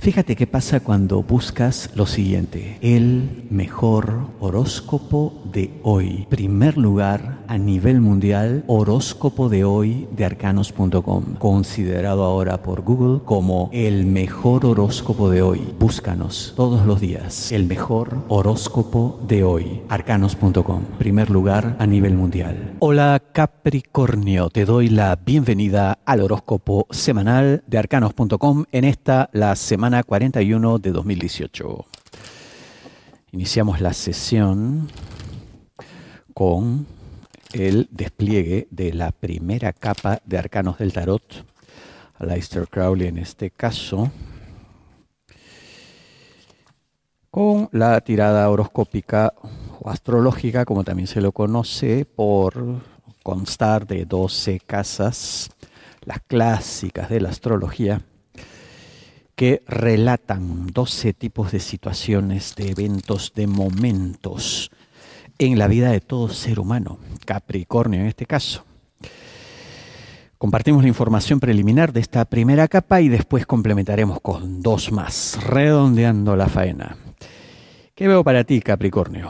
Fíjate qué pasa cuando buscas lo siguiente: el mejor horóscopo de hoy. Primer lugar a nivel mundial, horóscopo de hoy de arcanos.com, considerado ahora por Google como el mejor horóscopo de hoy. Búscanos todos los días. El mejor horóscopo de hoy, arcanos.com, primer lugar a nivel mundial. Hola Capricornio, te doy la bienvenida al horóscopo semanal de arcanos.com en esta, la semana 41 de 2018. Iniciamos la sesión con el despliegue de la primera capa de arcanos del tarot, Aleister Crowley en este caso, con la tirada horoscópica o astrológica, como también se lo conoce, por constar de 12 casas, las clásicas de la astrología, que relatan 12 tipos de situaciones, de eventos, de momentos en la vida de todo ser humano, Capricornio en este caso. Compartimos la información preliminar de esta primera capa y después complementaremos con dos más, redondeando la faena. ¿Qué veo para ti, Capricornio?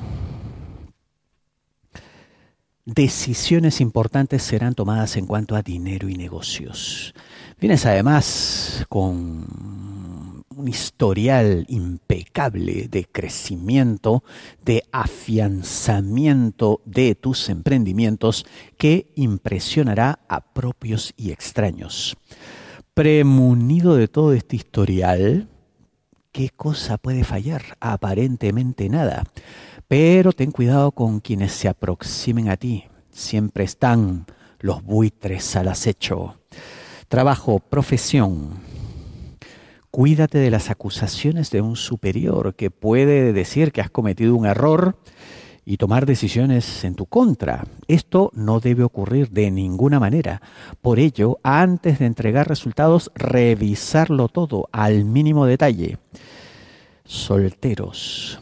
Decisiones importantes serán tomadas en cuanto a dinero y negocios. Vienes además con un historial impecable de crecimiento, de afianzamiento de tus emprendimientos que impresionará a propios y extraños. Premunido de todo este historial, ¿qué cosa puede fallar? Aparentemente nada. Pero ten cuidado con quienes se aproximen a ti. Siempre están los buitres al acecho. Trabajo, profesión. Cuídate de las acusaciones de un superior que puede decir que has cometido un error y tomar decisiones en tu contra. Esto no debe ocurrir de ninguna manera. Por ello, antes de entregar resultados, revisarlo todo al mínimo detalle. Solteros.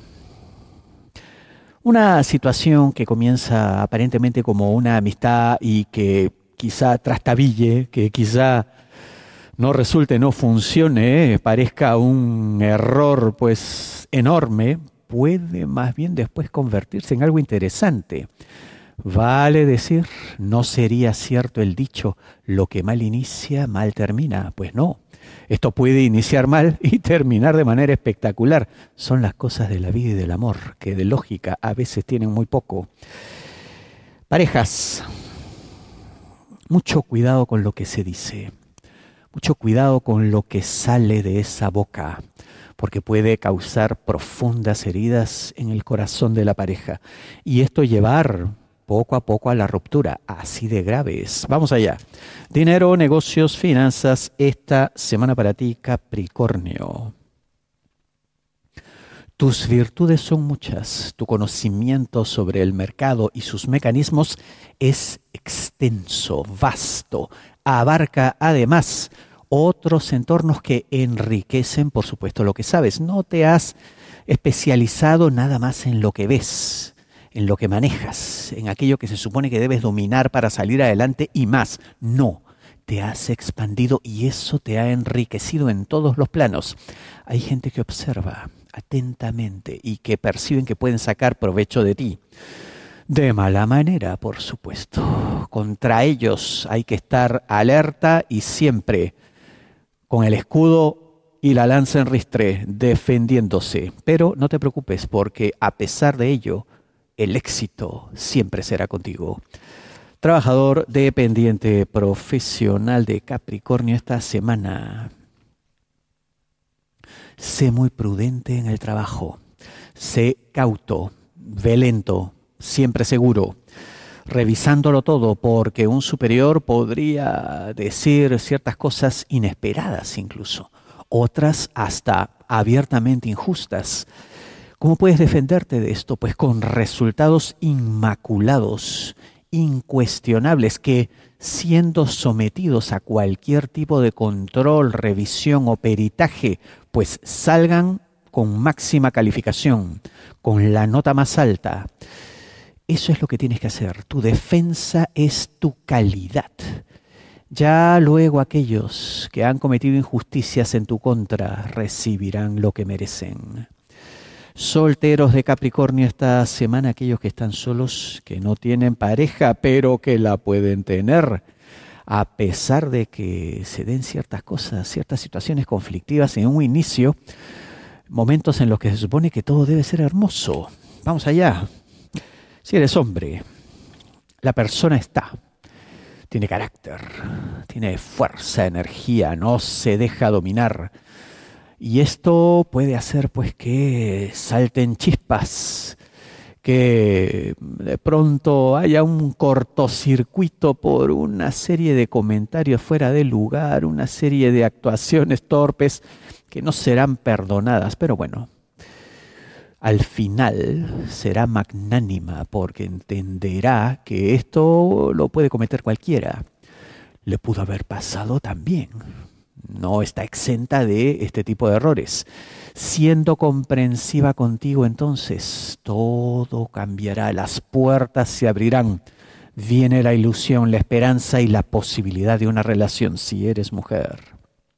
Una situación que comienza aparentemente como una amistad y que quizá trastabille, que quizá no resulte, no funcione, parezca un error pues enorme, puede más bien después convertirse en algo interesante. Vale decir, no sería cierto el dicho, lo que mal inicia, mal termina. Pues no, esto puede iniciar mal y terminar de manera espectacular. Son las cosas de la vida y del amor, que de lógica a veces tienen muy poco. Parejas, mucho cuidado con lo que se dice, mucho cuidado con lo que sale de esa boca, porque puede causar profundas heridas en el corazón de la pareja y esto llevar poco a poco a la ruptura, así de graves. Vamos allá. Dinero, negocios, finanzas, esta semana para ti, Capricornio. Tus virtudes son muchas, tu conocimiento sobre el mercado y sus mecanismos es extenso, vasto, abarca además otros entornos que enriquecen, por supuesto, lo que sabes. No te has especializado nada más en lo que ves, en lo que manejas, en aquello que se supone que debes dominar para salir adelante y más. No, te has expandido y eso te ha enriquecido en todos los planos. Hay gente que observa atentamente y que perciben que pueden sacar provecho de ti. De mala manera, por supuesto. Contra ellos hay que estar alerta y siempre con el escudo y la lanza en ristre, defendiéndose. Pero no te preocupes porque a pesar de ello, el éxito siempre será contigo. Trabajador dependiente profesional de Capricornio esta semana. Sé muy prudente en el trabajo. Sé cauto, ve lento, siempre seguro, revisándolo todo porque un superior podría decir ciertas cosas inesperadas incluso, otras hasta abiertamente injustas. ¿Cómo puedes defenderte de esto? Pues con resultados inmaculados, incuestionables, que siendo sometidos a cualquier tipo de control, revisión o peritaje, pues salgan con máxima calificación, con la nota más alta. Eso es lo que tienes que hacer. Tu defensa es tu calidad. Ya luego aquellos que han cometido injusticias en tu contra recibirán lo que merecen. Solteros de Capricornio esta semana, aquellos que están solos, que no tienen pareja, pero que la pueden tener, a pesar de que se den ciertas cosas, ciertas situaciones conflictivas en un inicio, momentos en los que se supone que todo debe ser hermoso. Vamos allá. Si eres hombre, la persona está. Tiene carácter, tiene fuerza, energía, no se deja dominar. Y esto puede hacer pues que salten chispas, que de pronto haya un cortocircuito por una serie de comentarios fuera de lugar, una serie de actuaciones torpes que no serán perdonadas. Pero bueno, al final será magnánima porque entenderá que esto lo puede cometer cualquiera. Le pudo haber pasado también. No está exenta de este tipo de errores. Siendo comprensiva contigo, entonces todo cambiará, las puertas se abrirán. Viene la ilusión, la esperanza y la posibilidad de una relación si eres mujer.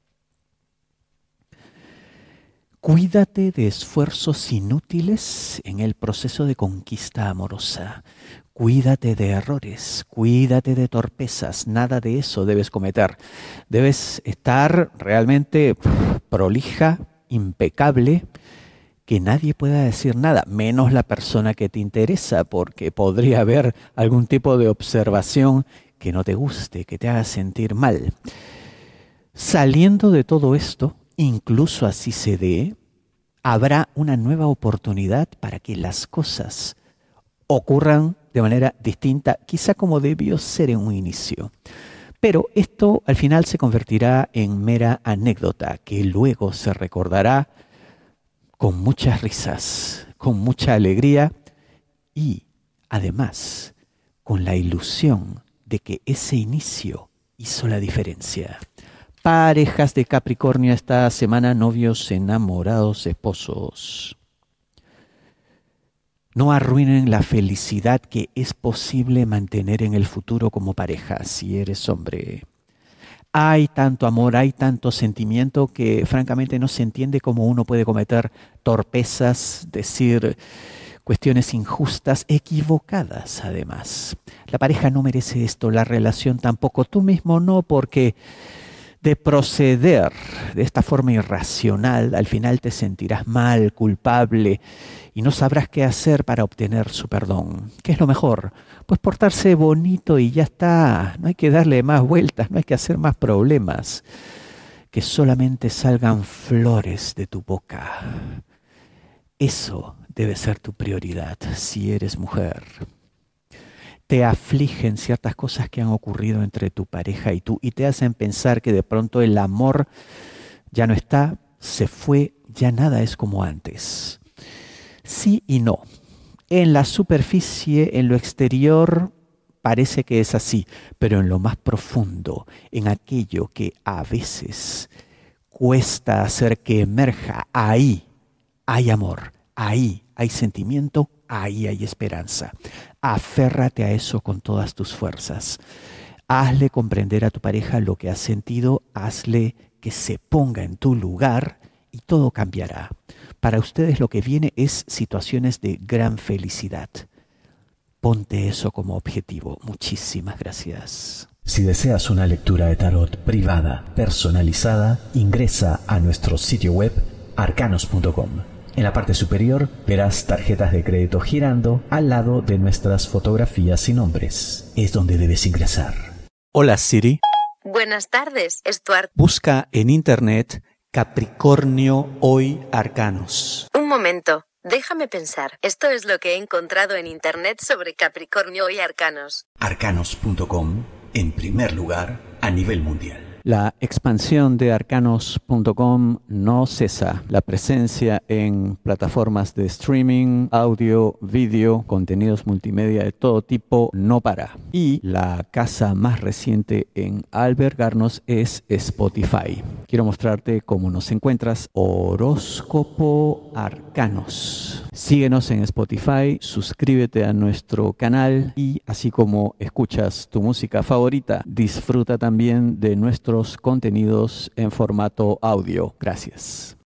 Cuídate de esfuerzos inútiles en el proceso de conquista amorosa. Cuídate de errores, cuídate de torpezas, nada de eso debes cometer. Debes estar realmente prolija, impecable, que nadie pueda decir nada, menos la persona que te interesa, porque podría haber algún tipo de observación que no te guste, que te haga sentir mal. Saliendo de todo esto, incluso así se dé, habrá una nueva oportunidad para que las cosas ocurran de manera distinta, quizá como debió ser en un inicio. Pero esto al final se convertirá en mera anécdota, que luego se recordará con muchas risas, con mucha alegría y, además, con la ilusión de que ese inicio hizo la diferencia. Parejas de Capricornio esta semana, novios, enamorados, esposos. No arruinen la felicidad que es posible mantener en el futuro como pareja, si eres hombre. Hay tanto amor, hay tanto sentimiento que francamente no se entiende cómo uno puede cometer torpezas, decir cuestiones injustas, equivocadas además. La pareja no merece esto, la relación tampoco, tú mismo no, porque de proceder de esta forma irracional, al final te sentirás mal, culpable y no sabrás qué hacer para obtener su perdón. ¿Qué es lo mejor? Pues portarse bonito y ya está. No hay que darle más vueltas, no hay que hacer más problemas. Que solamente salgan flores de tu boca. Eso debe ser tu prioridad si eres mujer. Te afligen ciertas cosas que han ocurrido entre tu pareja y tú y te hacen pensar que de pronto el amor ya no está, se fue, ya nada es como antes. Sí y no. En la superficie, en lo exterior, parece que es así, pero en lo más profundo, en aquello que a veces cuesta hacer que emerja, ahí hay amor, ahí hay sentimiento, ahí hay esperanza. Aférrate a eso con todas tus fuerzas. Hazle comprender a tu pareja lo que has sentido, hazle que se ponga en tu lugar y todo cambiará. Para ustedes lo que viene es situaciones de gran felicidad. Ponte eso como objetivo. Muchísimas gracias. Si deseas una lectura de tarot privada, personalizada, ingresa a nuestro sitio web arcanos.com. En la parte superior verás tarjetas de crédito girando al lado de nuestras fotografías y nombres. Es donde debes ingresar. Hola Siri. Buenas tardes, Stuart. Busca en internet Capricornio Hoy Arcanos. Un momento, déjame pensar. Esto es lo que he encontrado en internet sobre Capricornio y Arcanos. Arcanos.com, en primer lugar, a nivel mundial. La expansión de arcanos.com no cesa. La presencia en plataformas de streaming, audio, vídeo, contenidos multimedia de todo tipo no para. Y la casa más reciente en albergarnos es Spotify. Quiero mostrarte cómo nos encuentras. Horóscopo Arcanos. Síguenos en Spotify, suscríbete a nuestro canal y así como escuchas tu música favorita, disfruta también de nuestros contenidos en formato audio. Gracias.